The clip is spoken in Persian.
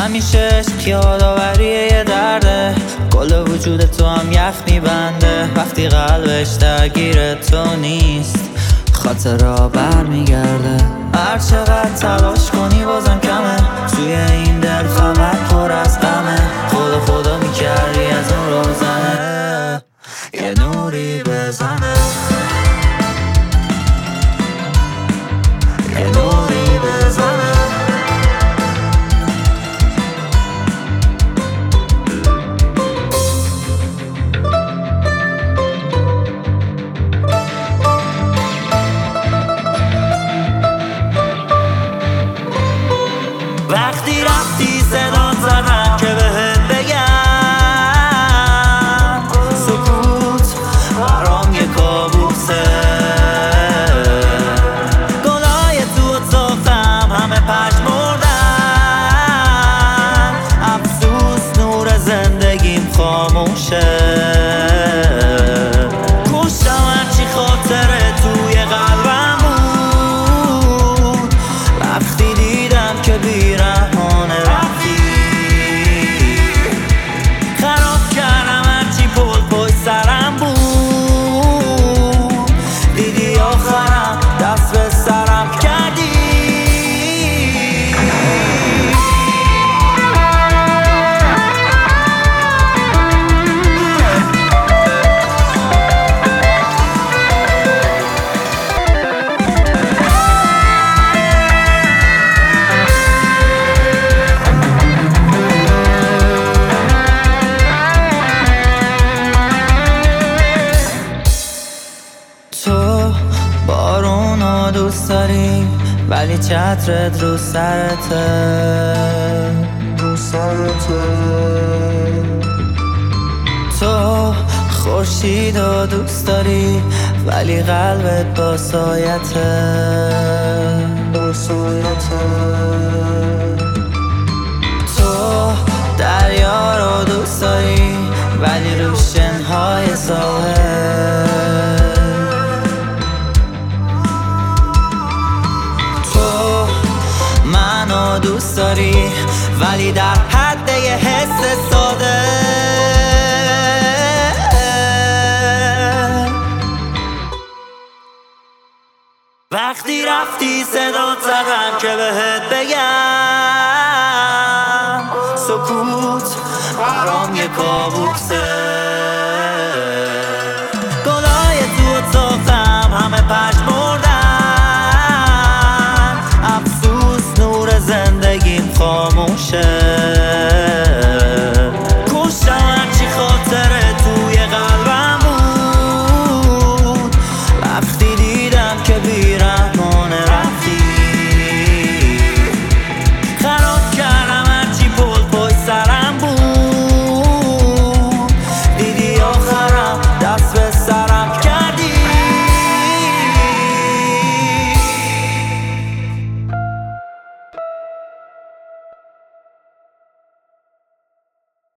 همیشه عشق یادآوری یه درده، کل وجود تو هم یخ میبنده. وقتی قلبش درگیر تو نیست خاطرها برمیگرده. هر چقدر تلاش کنی بازم کمه، توی این دل فقط پر از غمه. خدا میکردی از اون روزنه یه نوری بزنه، یه نوری بزنه. وقتی رفتی صدات زدم که بهت بگم سکوت برام یه کابوسه. گلای تو اتاقم همه پژمردن، افسوس نور زندگیم خاموشه. گوشتم هرچی خاطره توی قلبم بود، وقتی دیدم که بیرحمانه رفتی. خراب کردم هرچی پل سرم بود، دیدی آخرم دست به سرم کردی. تو بارونو دوست داری ولی چترت رو سرته، رو سرته. تو خورشیدو دوست داری ولی قلبت با سایته، با سایته. تو دریا رو دوست داری ولی روشنهای ساحل. منو دوست داری ولی در حد یه حس ساده. وقتی رفتی صدات زدم که بهت بگم سکوت برام یه کابوس.